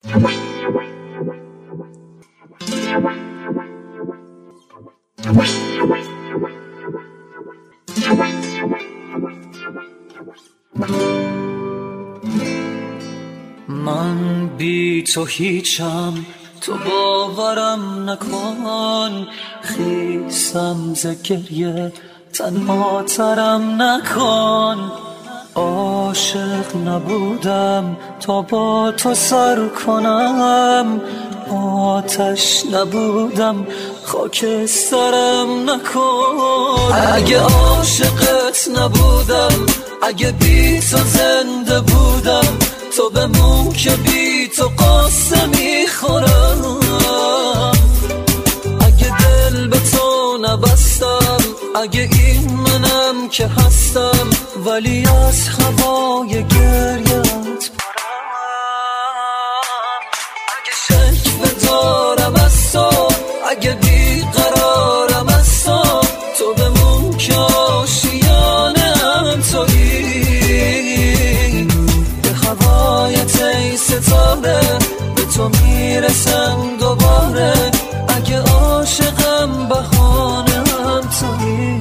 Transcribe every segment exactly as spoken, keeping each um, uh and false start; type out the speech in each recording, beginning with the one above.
من بی تو هیچم، تو باورم نکن، خیسم ز گریه تنها ترم نکن. عاشق نبودم تا با تو سر کنم، آتش نبودم خاکسترم نکن. اگه عاشقت نبودم، اگه بی تو زنده بودم، تو بمون که بی تو قصه میخورم. اگه دل به تو نبستم، اگه این منم که هستم، ولی از هوای گریت پرم. اگه شکوه دارم از تو، اگه بیقرارم از تو، تو بمون که آشیانم تویی. به هوایت ای ستاره، به تو میرسم دوباره. اگه عاشقم بهانه‌ام تویی.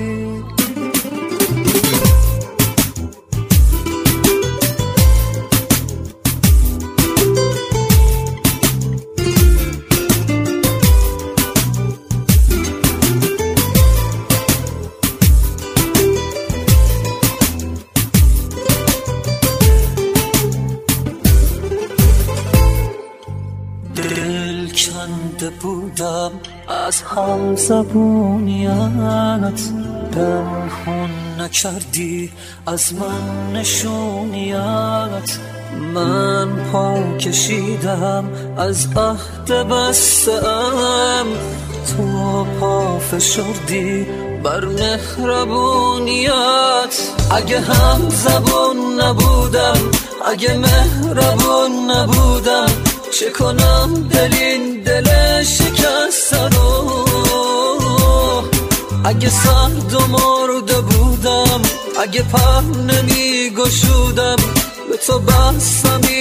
دل کنده بودم از هم زبونیت، دم خون نکردی از من نشونیت. من پا کشیدم از عهد بسته‌ام، تو پا فشردی بر مهربونیت. اگه هم زبون نبودم، اگه مهربون نبودم، چه کنم دل این دل شکسته رو. اگه سرد و مرده بودم، اگه پر نمی گشودم، به تو بستم